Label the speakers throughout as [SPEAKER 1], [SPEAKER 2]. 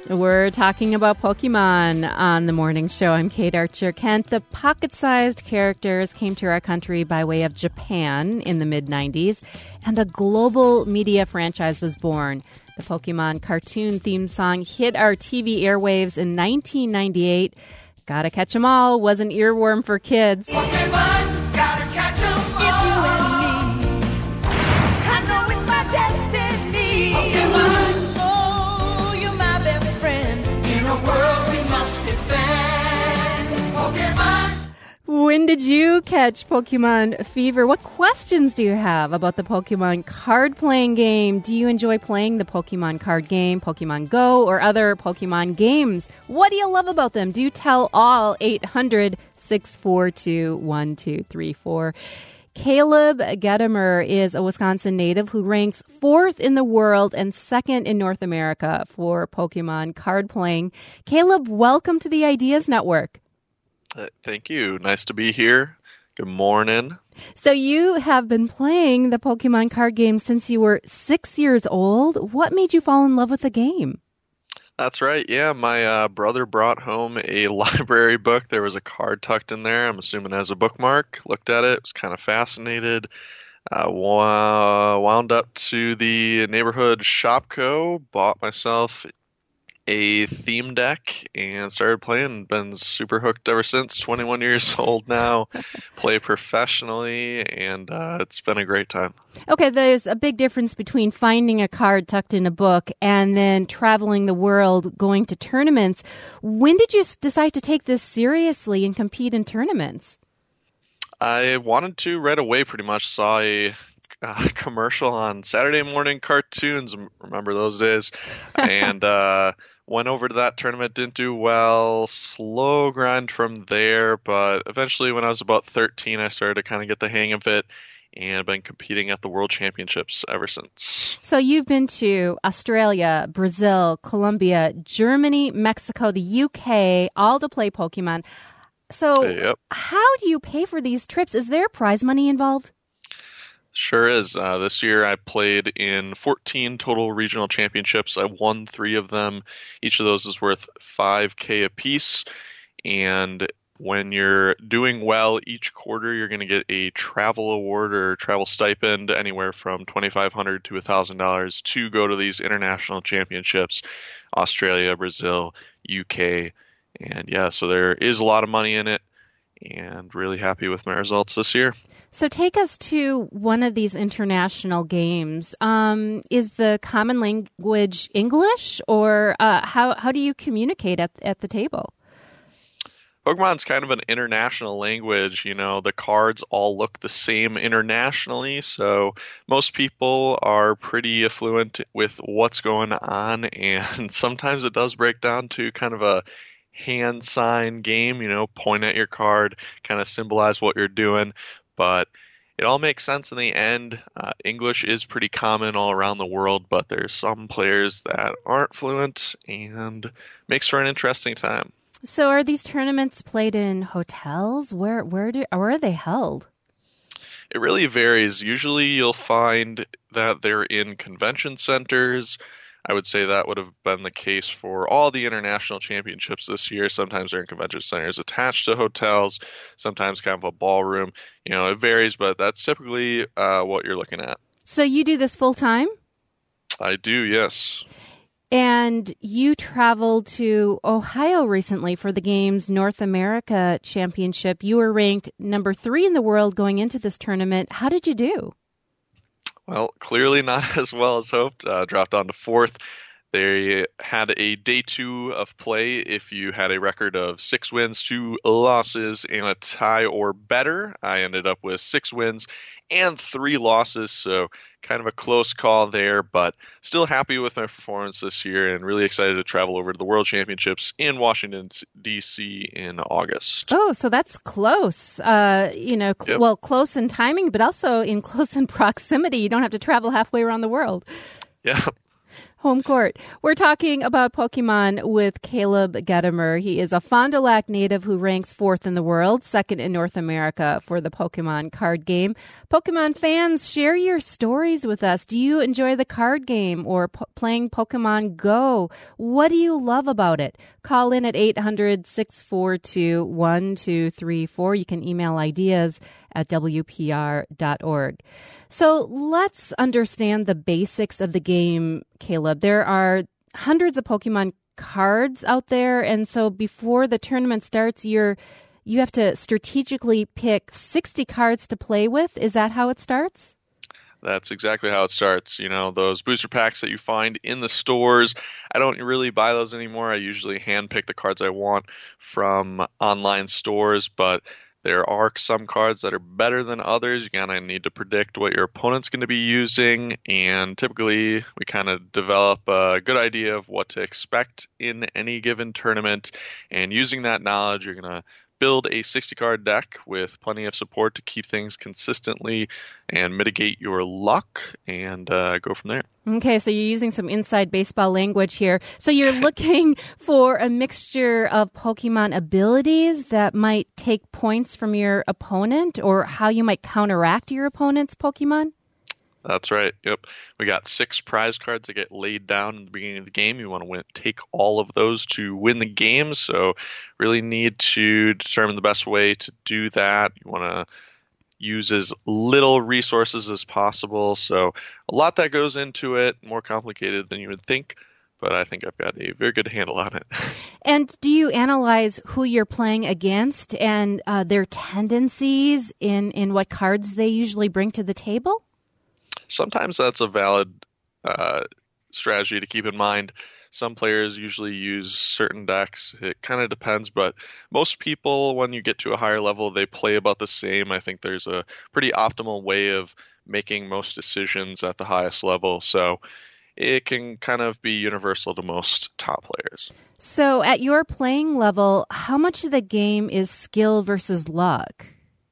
[SPEAKER 1] We're talking about Pokemon on the morning show. I'm Kate Archer. Kent, the pocket-sized characters came to our country by way of Japan in the mid-90s, and a global media franchise was born. The Pokemon cartoon theme song hit our TV airwaves in 1998. Gotta Catch 'em All was an earworm for kids.
[SPEAKER 2] Pokemon, gotta catch 'em all. It's you and me. I know it's my destiny. Pokemon, oh, you're my best friend. In a world we must defend. Pokemon.
[SPEAKER 1] When did you catch Pokemon fever? What questions do you have about the Pokemon card playing game? Do you enjoy playing the Pokemon card game, Pokemon Go, or other Pokemon games? What do you love about them? Do you tell all? 800-642-1234. Caleb Gedimer is a Wisconsin native who ranks 4th in the world and 2nd in North America for Pokemon card playing. Caleb, welcome to the Ideas Network.
[SPEAKER 3] Thank you. Nice to be here. Good morning.
[SPEAKER 1] So you have been playing the Pokemon card game since you were 6 years old. What made you fall in love with the game?
[SPEAKER 3] That's right. Yeah, my brother brought home a library book. There was a card tucked in there, I'm assuming as a bookmark. Looked at it, was kind of fascinated. Wound up to the neighborhood Shopko, bought myself a theme deck and started playing. Been super hooked ever since. 21 years old now. Play professionally, and it's been a great time.
[SPEAKER 1] Okay, there's a big difference between finding a card tucked in a book and then traveling the world, going to tournaments. When did you decide to take this seriously and compete in tournaments?
[SPEAKER 3] I wanted to right away, pretty much. Saw a commercial on Saturday morning cartoons. Remember those days? And went over to that tournament, didn't do well, slow grind from there, but eventually when I was about 13, I started to kind of get the hang of it, and I've been competing at the World Championships ever since.
[SPEAKER 1] So you've been to Australia, Brazil, Colombia, Germany, Mexico, the UK, all to play Pokemon. So
[SPEAKER 3] Yep.
[SPEAKER 1] How do you pay for these trips? Is there prize money involved?
[SPEAKER 3] Sure is. This year I played in 14 total regional championships. I won 3 of them. Each of those is worth $5,000 apiece. And when you're doing well each quarter, you're going to get a travel award or travel stipend anywhere from $2,500 to $1,000 to go to these international championships, Australia, Brazil, UK. And yeah, so there is a lot of money in it, and really happy with my results this year.
[SPEAKER 1] So take us to one of these international games. Is the common language English, or how do you communicate at the table?
[SPEAKER 3] Pokemon's kind of an international language. You know, the cards all look the same internationally, so most people are pretty affluent with what's going on, and sometimes it does break down to kind of a hand sign game, you know, point at your card, kind of symbolize what you're doing, but it all makes sense in the end. English is pretty common all around the world, but there's some players that aren't fluent, and makes for an interesting time.
[SPEAKER 1] So are these tournaments played in hotels? Where are they held?
[SPEAKER 3] It really varies. Usually you'll find that they're in convention centers. I would say that would have been the case for all the international championships this year. Sometimes they're in convention centers attached to hotels, sometimes kind of a ballroom. You know, it varies, but that's typically what you're looking at.
[SPEAKER 1] So you do this full time?
[SPEAKER 3] I do, yes.
[SPEAKER 1] And you traveled to Ohio recently for the game's North America Championship. You were ranked number 3 in the world going into this tournament. How did you do?
[SPEAKER 3] Well, clearly not as well as hoped. Dropped down to 4th. They had a day 2 of play if you had a record of 6 wins, 2 losses, and a tie or better. I ended up with 6 wins and 3 losses, so kind of a close call there, but still happy with my performance this year and really excited to travel over to the World Championships in Washington, D.C. in August.
[SPEAKER 1] Oh, so that's close. Yep. Well, close in timing, but also close in proximity. You don't have to travel halfway around the world.
[SPEAKER 3] Yeah.
[SPEAKER 1] Home court. We're talking about Pokemon with Caleb Gedimer. He is a Fond du Lac native who ranks 4th in the world, 2nd in North America for the Pokemon card game. Pokemon fans, share your stories with us. Do you enjoy the card game or playing Pokemon Go? What do you love about it? Call in at 800-642-1234. You can email ideas at WPR.org. So let's understand the basics of the game, Caleb. There are hundreds of Pokemon cards out there, and so before the tournament starts, you have to strategically pick 60 cards to play with. Is that how it starts?
[SPEAKER 3] That's exactly how it starts. You know, those booster packs that you find in the stores, I don't really buy those anymore. I usually handpick the cards I want from online stores, but there are some cards that are better than others. You kind of need to predict what your opponent's going to be using, and typically we kind of develop a good idea of what to expect in any given tournament, and using that knowledge, you're going to build a 60-card deck with plenty of support to keep things consistently and mitigate your luck, and go from there.
[SPEAKER 1] Okay, so you're using some inside baseball language here. So you're looking for a mixture of Pokemon abilities that might take points from your opponent, or how you might counteract your opponent's Pokemon?
[SPEAKER 3] That's right. Yep. We got 6 prize cards that get laid down in the beginning of the game. You want to take all of those to win the game. So really need to determine the best way to do that. You want to use as little resources as possible. So a lot that goes into it, more complicated than you would think, but I think I've got a very good handle on it.
[SPEAKER 1] And do you analyze who you're playing against and their tendencies in what cards they usually bring to the table?
[SPEAKER 3] Sometimes that's a valid strategy to keep in mind. Some players usually use certain decks. It kind of depends, but most people, when you get to a higher level, they play about the same. I think there's a pretty optimal way of making most decisions at the highest level, so it can kind of be universal to most top players.
[SPEAKER 1] So at your playing level, how much of the game is skill versus luck?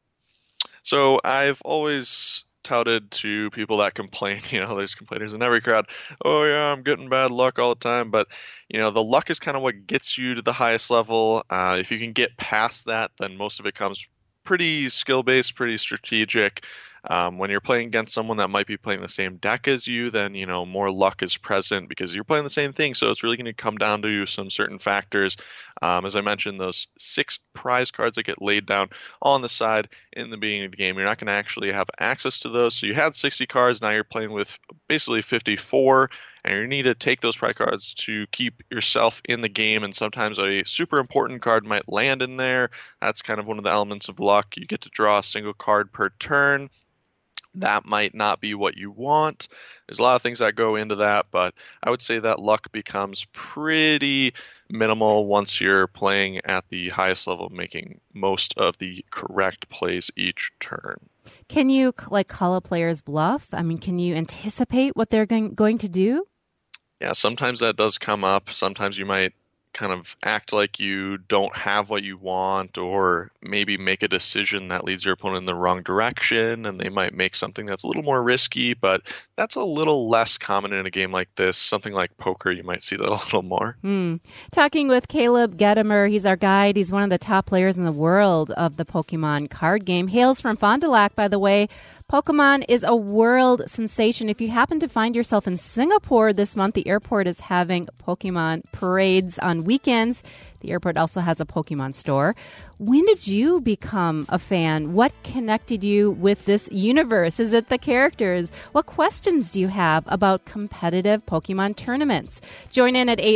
[SPEAKER 3] So I've always touted to people that complain, there's complainers in every crowd, oh yeah, I'm getting bad luck all the time, but the luck is kind of what gets you to the highest level. If you can get past that, then most of it comes pretty skill-based, pretty strategic. When you're playing against someone that might be playing the same deck as you, then, more luck is present because you're playing the same thing. So it's really going to come down to some certain factors. As I mentioned, those 6 prize cards that get laid down on the side in the beginning of the game, you're not going to actually have access to those. So you had 60 cards, now you're playing with basically 54, and you need to take those prize cards to keep yourself in the game. And sometimes a super important card might land in there. That's kind of one of the elements of luck. You get to draw a single card per turn. That might not be what you want. There's a lot of things that go into that, but I would say that luck becomes pretty minimal once you're playing at the highest level, making most of the correct plays each turn.
[SPEAKER 1] Can you call a player's bluff? I mean, can you anticipate what they're going to do?
[SPEAKER 3] Yeah, sometimes that does come up. Sometimes you might kind of act like you don't have what you want, or maybe make a decision that leads your opponent in the wrong direction, and they might make something that's a little more risky, but that's a little less common in a game like this. Something like poker, you might see that a little more.
[SPEAKER 1] Talking with Caleb Gedimer, he's our guide. He's one of the top players in the world of the Pokemon card game. Hails from Fond du Lac, by the way. Pokemon is a world sensation. If you happen to find yourself in Singapore this month, the airport is having Pokemon parades on weekends. The airport also has a Pokemon store. When did you become a fan? What connected you with this universe? Is it the characters? What questions do you have about competitive Pokemon tournaments? Join in at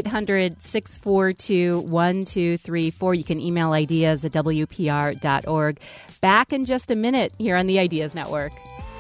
[SPEAKER 1] 800-642-1234. You can email ideas at WPR.org. Back in just a minute here on the Ideas Network.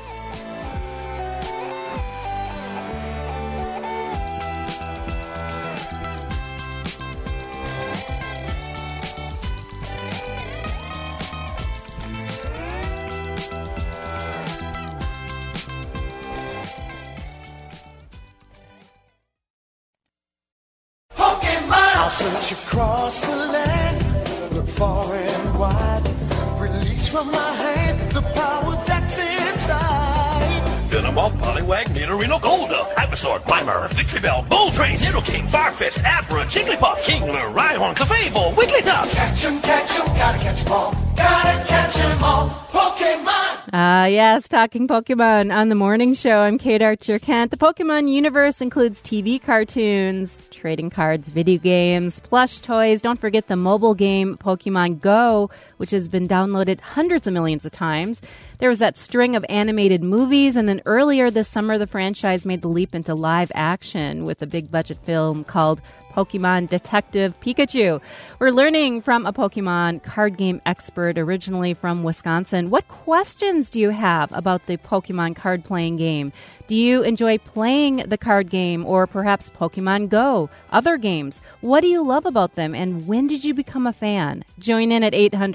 [SPEAKER 2] I'll search across the land, look far and wide, release from my hand the power that's inside.
[SPEAKER 4] Venomoth, Poliwag, Nidorino, Golduck, Ivysaur, Grimer, Victreebel, Moltres, Nidoking, Farfetch'd, Abra, Jigglypuff, Kingler, Rhyhorn, Clefable, Wigglytuff.
[SPEAKER 2] Catch 'em, gotta catch 'em all. Gotta catch 'em all. Pokemon!
[SPEAKER 1] Yes, talking Pokemon on the morning show. I'm Kate Archer Kent. The Pokemon universe includes TV cartoons, trading cards, video games, plush toys. Don't forget the mobile game Pokemon Go, which has been downloaded hundreds of millions of times. There was that string of animated movies, and then earlier this summer, the franchise made the leap into live action with a big budget film called Pokemon Detective Pikachu. We're learning from a Pokemon card game expert originally from Wisconsin. What questions do you have about the Pokemon card playing game? Do you enjoy playing the card game or perhaps Pokemon Go, other games? What do you love about them and when did you become a fan? Join in at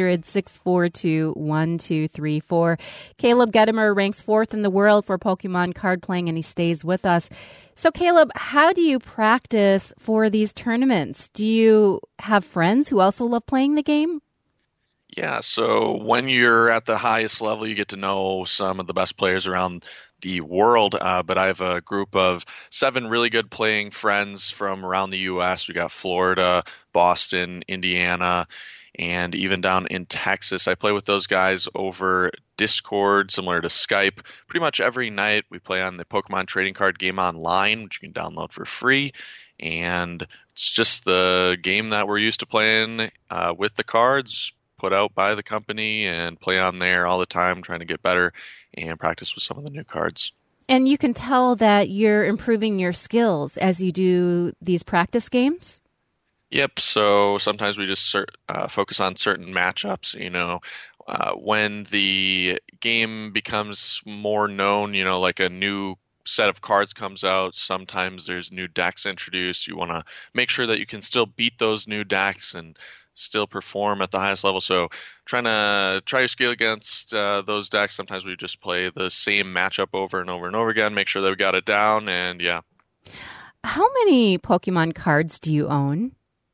[SPEAKER 1] 800-642-1234. Caleb Gedimer ranks 4th in the world for Pokemon card playing and he stays with us. So, Caleb, how do you practice for these tournaments? Do you have friends who also love playing the game?
[SPEAKER 3] Yeah, so when you're at the highest level, you get to know some of the best players around the world. But I have a group of 7 really good playing friends from around the U.S. We got Florida, Boston, Indiana, and even down in Texas. I play with those guys over Discord, similar to Skype. Pretty much every night we play on the Pokemon Trading Card Game Online, which you can download for free. And it's just the game that we're used to playing with the cards put out by the company and play on there all the time, trying to get better and practice with some of the new cards.
[SPEAKER 1] And you can tell that you're improving your skills as you do these practice games?
[SPEAKER 3] Yep. So sometimes we just focus on certain matchups. When the game becomes more known, like a new set of cards comes out, sometimes there's new decks introduced. You want to make sure that you can still beat those new decks and still perform at the highest level. So try your skill against those decks. Sometimes we just play the same matchup over and over and over again, make sure that we got it down, and yeah.
[SPEAKER 1] How many Pokemon cards do you own?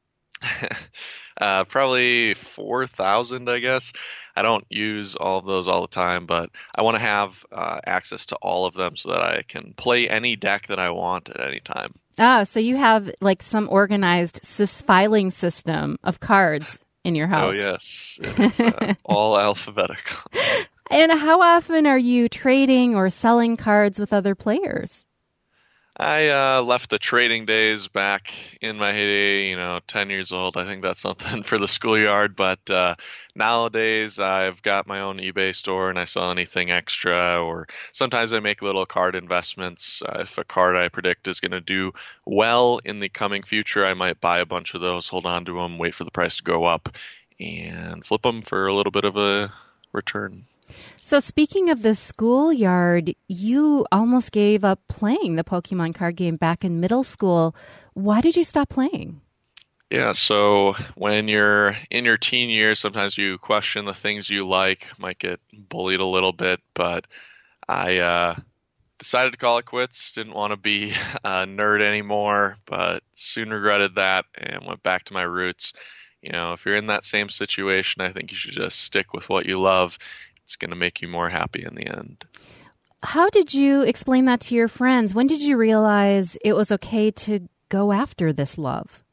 [SPEAKER 3] Probably 4,000, I guess. I don't use all of those all the time, but I want to have access to all of them so that I can play any deck that I want at any time.
[SPEAKER 1] So you have like some organized filing system of cards in your house.
[SPEAKER 3] Oh, yes. It is all alphabetical.
[SPEAKER 1] And how often are you trading or selling cards with other players?
[SPEAKER 3] I left the trading days back in my heyday, 10 years old. I think that's something for the schoolyard. But nowadays, I've got my own eBay store and I sell anything extra. Or sometimes I make little card investments. If a card I predict is going to do well in the coming future, I might buy a bunch of those, hold on to them, wait for the price to go up, and flip them for a little bit of a return.
[SPEAKER 1] So speaking of the schoolyard, you almost gave up playing the Pokemon card game back in middle school. Why did you stop playing?
[SPEAKER 3] Yeah, so when you're in your teen years, sometimes you question the things you like, might get bullied a little bit, but I decided to call it quits. Didn't want to be a nerd anymore, but soon regretted that and went back to my roots. If you're in that same situation, I think you should just stick with what you love. It's going to make you more happy in the end.
[SPEAKER 1] How did you explain that to your friends? When did you realize it was okay to go after this love?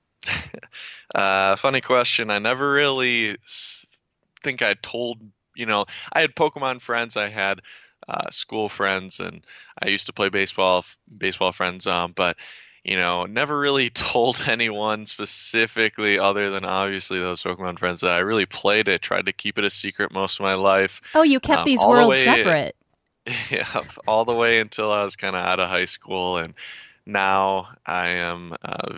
[SPEAKER 3] Funny question. I never really think I told, I had Pokemon friends, I had school friends, and I used to play baseball friends, but never really told anyone specifically other than obviously those Pokemon friends that I really played it. Tried to keep it a secret most of my life.
[SPEAKER 1] Oh, you kept these worlds separate.
[SPEAKER 3] Yeah, all the way until I was kind of out of high school. And now I am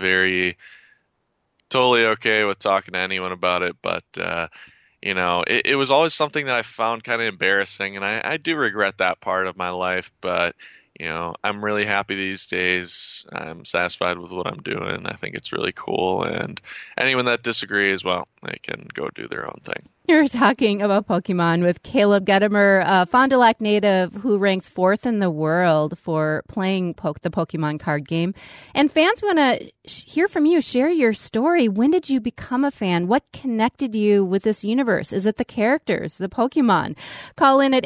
[SPEAKER 3] totally okay with talking to anyone about it. But, it was always something that I found kind of embarrassing. And I do regret that part of my life. But I'm really happy these days. I'm satisfied with what I'm doing. I think it's really cool. And anyone that disagrees, well, they can go do their own thing.
[SPEAKER 1] You're talking about Pokemon with Caleb Gedimer, a Fond du Lac native who ranks 4th in the world for playing the Pokemon card game. And fans want to hear from you. Share your story. When did you become a fan? What connected you with this universe? Is it the characters, the Pokemon? Call in at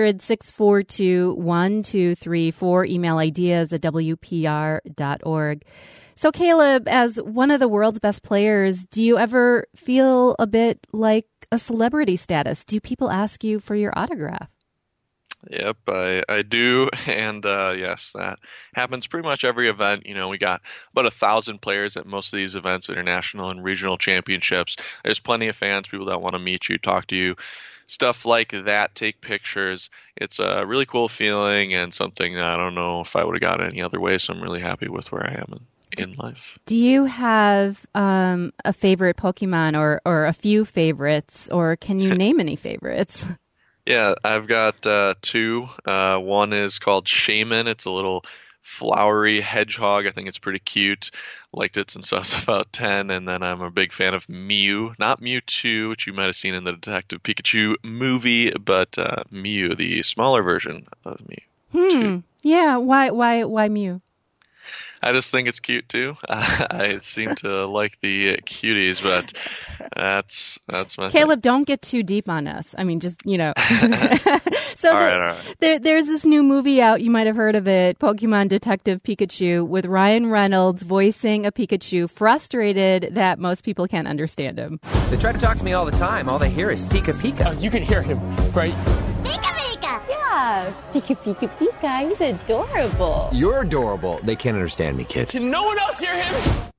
[SPEAKER 1] 800-642-1234. Email ideas at WPR.org. So, Caleb, as one of the world's best players, do you ever feel a bit like a celebrity status? Do people ask you for your autograph?
[SPEAKER 3] Yep, I do. And yes, that happens pretty much every event. You know, we got about 1,000 players at most of these events, international and regional championships. There's plenty of fans, people that want to meet you, talk to you, stuff like that, take pictures. It's a really cool feeling and something that I don't know if I would have got any other way. So I'm really happy with where I am in life.
[SPEAKER 1] Do you have a favorite Pokemon or a few favorites, or can you name any favorites?
[SPEAKER 3] Yeah, I've got two. One is called Shaman. It's a little flowery hedgehog. I think it's pretty cute. Liked it since I was about 10. And then I'm a big fan of Mew. Not Mewtwo, which you might have seen in the Detective Pikachu movie, but Mew, the smaller version of Mew.
[SPEAKER 1] Yeah, why Mew?
[SPEAKER 3] I just think it's cute too. I seem to like the cuties, but that's my
[SPEAKER 1] Caleb,
[SPEAKER 3] thing.
[SPEAKER 1] don't get too deep on us. I mean, just, you know. So
[SPEAKER 3] All right.
[SPEAKER 1] there's this new movie out. You might have heard of it, Pokemon Detective Pikachu, with Ryan Reynolds voicing a Pikachu, frustrated that most people can't understand him.
[SPEAKER 5] They try to talk to me all the time. All they hear is Pika Pika.
[SPEAKER 6] You can hear him, right?
[SPEAKER 7] Pika Pika! Yeah, Pika Pika Pika. He's adorable.
[SPEAKER 5] You're adorable. They can't understand me, kid.
[SPEAKER 6] Can no one else hear him?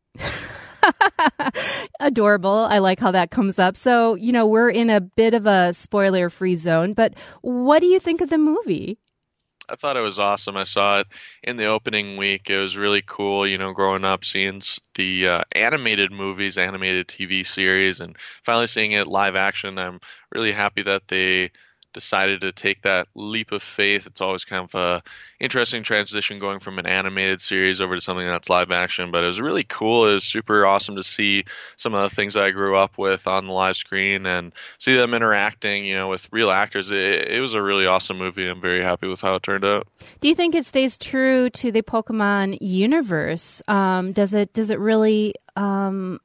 [SPEAKER 1] Adorable. I like how that comes up. So, you know, we're in a bit of a spoiler-free zone, but what do you think of the movie?
[SPEAKER 3] I thought it was awesome. I saw it in the opening week. It was really cool, you know, growing up, seeing the animated movies, animated TV series, and finally seeing it live action. I'm really happy that they decided to take that leap of faith. It's always kind of a interesting transition going from an animated series over to something that's live action, but it was really cool. It was super awesome to see some of the things I grew up with on the live screen and see them interacting, you know, with real actors. It was a really awesome movie. I'm very happy with how it turned out.
[SPEAKER 1] Do you think it stays true to the Pokemon universe? Does it really, kind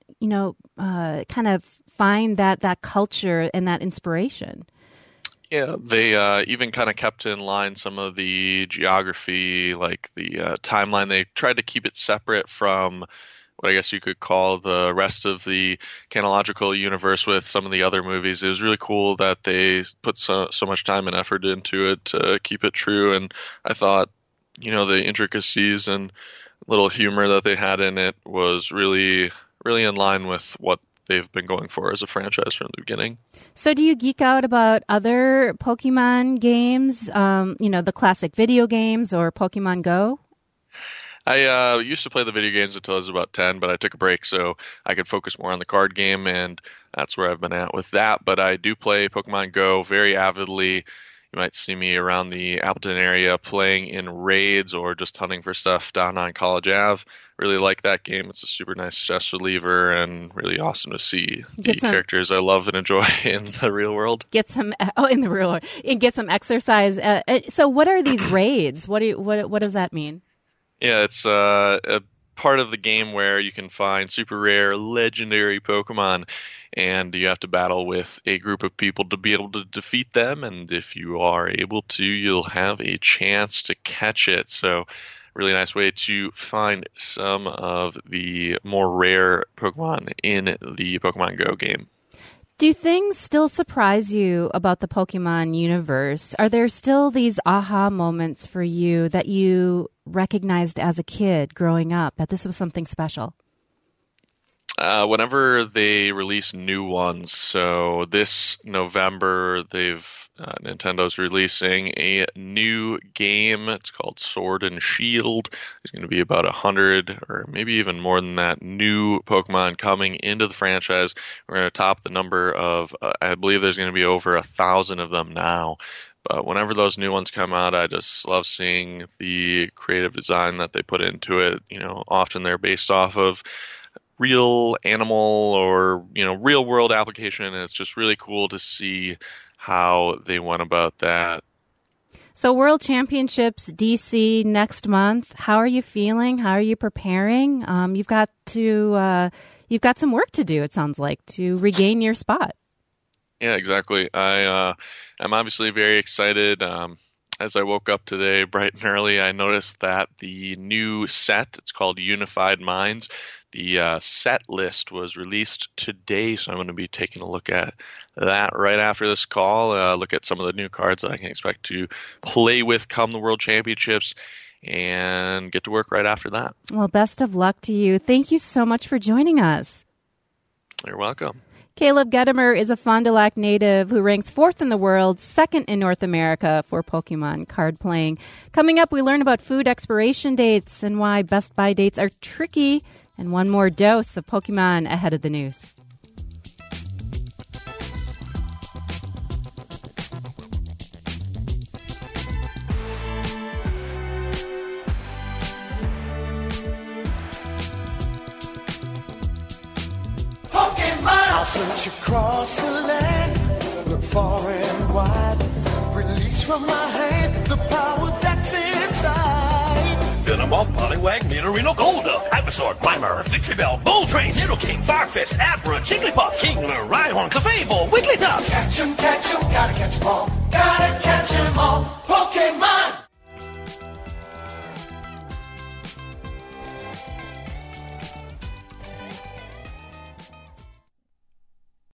[SPEAKER 1] of find that culture and that inspiration?
[SPEAKER 3] Yeah, they even kind of kept in line some of the geography, like the timeline. They tried to keep it separate from what I guess you could call the rest of the chronological universe with some of the other movies. It was really cool that they put so much time and effort into it to keep it true. And I thought, you know, the intricacies and little humor that they had in it was really, really in line with what they've been going for as a franchise from the beginning.
[SPEAKER 1] So do you geek out about other Pokemon games, the classic video games or Pokemon Go?
[SPEAKER 3] I used to play the video games until I was about 10, but I took a break so I could focus more on the card game, and that's where I've been at with that. But I do play Pokemon Go very avidly. You might see me around the Appleton area playing in raids or just hunting for stuff down on College Ave. Really like that game. It's a super nice stress reliever and really awesome to see the characters I love and enjoy in the real world.
[SPEAKER 1] In the real world. And get some exercise. So what are these raids? What does that mean?
[SPEAKER 3] Yeah, it's a part of the game where you can find super rare, legendary Pokemon, and you have to battle with a group of people to be able to defeat them. And if you are able to, you'll have a chance to catch it. So really nice way to find some of the more rare Pokemon in the Pokemon Go game.
[SPEAKER 1] Do things still surprise you about the Pokemon universe? Are there still these aha moments for you that you recognized as a kid growing up, that this was something special?
[SPEAKER 3] Whenever they release new ones, so this November, Nintendo's releasing a new game. It's called Sword and Shield. There's going to be about 100 or maybe even more than that new Pokemon coming into the franchise. We're going to top the number of, I believe there's going to be over 1,000 of them now. But whenever those new ones come out, I just love seeing the creative design that they put into it. You know, often they're based off of real animal or, real world application. And it's just really cool to see how they went about that.
[SPEAKER 1] So World Championships DC next month. How are you feeling? How are you preparing? You've got some work to do, it sounds like, to regain your spot.
[SPEAKER 3] Yeah, exactly. I'm obviously very excited. As I woke up today bright and early, I noticed that the new set, it's called Unified Minds, the set list was released today, so I'm going to be taking a look at that right after this call, look at some of the new cards that I can expect to play with come the World Championships, and get to work right after that.
[SPEAKER 1] Well, best of luck to you. Thank you so much for joining us.
[SPEAKER 3] You're welcome.
[SPEAKER 1] Caleb Gedimer is a Fond du Lac native who ranks 4th in the world, 2nd in North America for Pokemon card playing. Coming up, we learn about food expiration dates and why Best Buy dates are tricky, and one more dose of Pokemon ahead of the news.
[SPEAKER 2] I'll search across the land, look far and wide, release from my hand the power that's inside.
[SPEAKER 4] Venomoth, Poliwag, Nidorino, Golduck, Ivysaur, Grimer, Victreebel, Moltres, Nidoking, Farfetch'd, Abra, Jigglypuff, Kingler, Rhyhorn, Clefable, Wigglytuff.
[SPEAKER 2] Catch 'em, gotta catch 'em all, gotta catch 'em all. Pokemon.